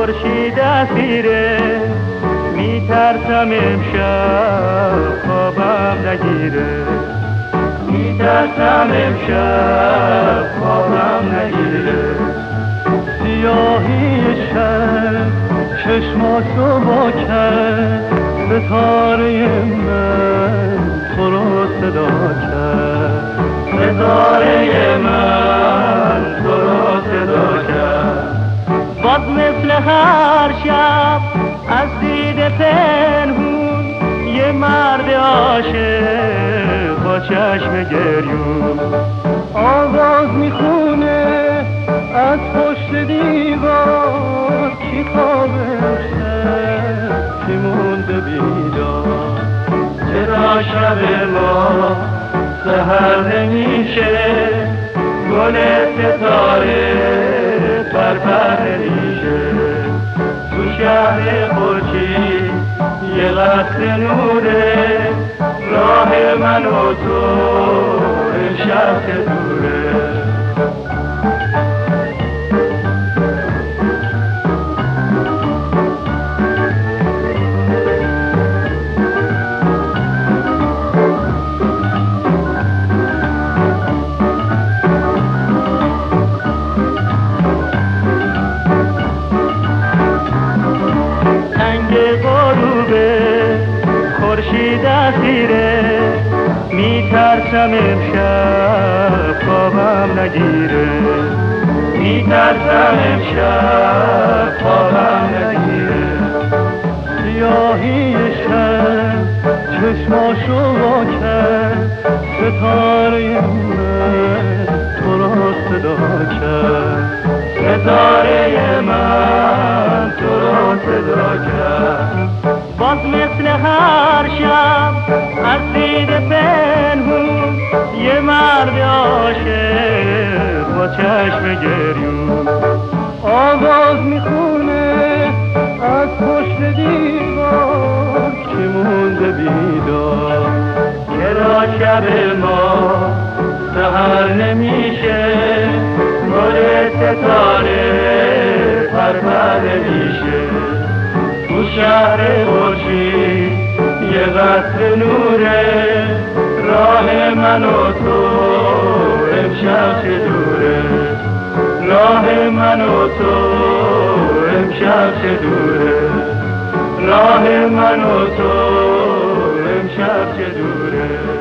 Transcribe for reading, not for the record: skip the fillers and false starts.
خورشید اسیره، میترسم امشب خوابم نگیره، میترسم امشب خوابم نگیره. سیاهی شب چشماتو وا کرد، ستاره من تو رو صدا کرد، ستاره من تو رو صدا کرد. باز مثل هر شب از دید پنهون یه مرد عاشق با چشم گریون آواز میخونه از پشت دیوار. کی خوابش شب کی مونده بیدار؟ چرا شب ما سحر نمیشه؟ گل ستاره پرپر نمیشه. تو شهر خورشید یه قطره نوره، راه من و تو امشب که دوره. خورشید اسیره، میترسم امشب خوابم نگیره، میترسم امشب خوابم نگیره. سیاهی شب چشماشو وا کرد، ستاره من تو رو صدا کرد، ستاره من تو رو صدا کرد. باز مثل هر شب از دید پنهون یه مرد عاشق با چشم گریون آواز میخونه از پشت دیوار. کی مونده بیدار؟ چرا شب ما سحر نمیشه؟ گل ستاره پرپر نمیشه. تو شهر خورشید یه قطره نوره، راه من و تو امشب چه دوره، راه من و تو امشب چه دوره، راه من و تو امشب چه دوره.